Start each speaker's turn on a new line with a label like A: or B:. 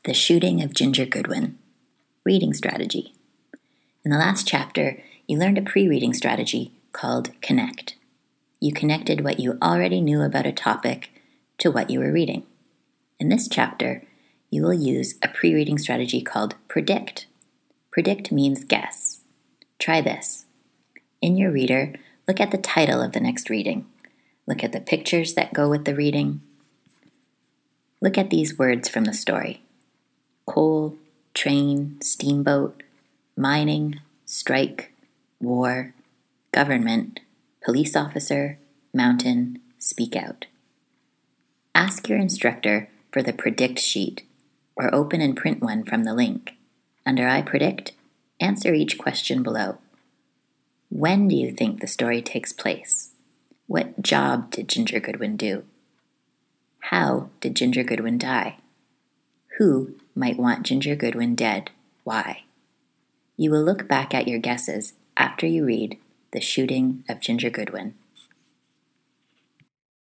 A: The Shooting of Ginger Goodwin. Reading Strategy. In the last chapter, you learned a pre-reading strategy called Connect. You connected what you already knew about a topic to what you were reading. In this chapter, you will use a pre-reading strategy called Predict. Predict means guess. Try this. In your reader, look at the title of the next reading. Look at the pictures that go with the reading. Look at these words from the story. Coal, train, steamboat, mining, strike, war, government, police officer, mountain, speak out. Ask your instructor for the Predict sheet, or open and print one from the link. Under I Predict, answer each question below. When do you think the story takes place? What job did Ginger Goodwin do? How did Ginger Goodwin die? Who might want Ginger Goodwin dead? Why? You will look back at your guesses after you read The Shooting of Ginger Goodwin.